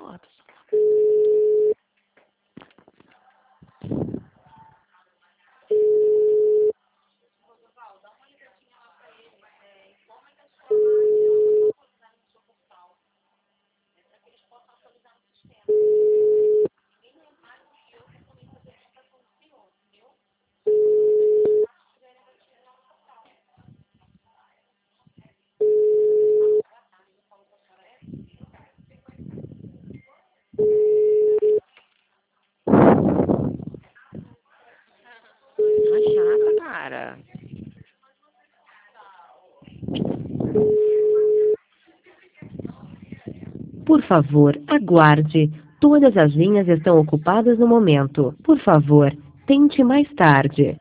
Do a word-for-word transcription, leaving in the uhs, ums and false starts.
porta. Ai, chata, cara. Por favor, aguarde. Todas as linhas estão ocupadas no momento. Por favor, tente mais tarde.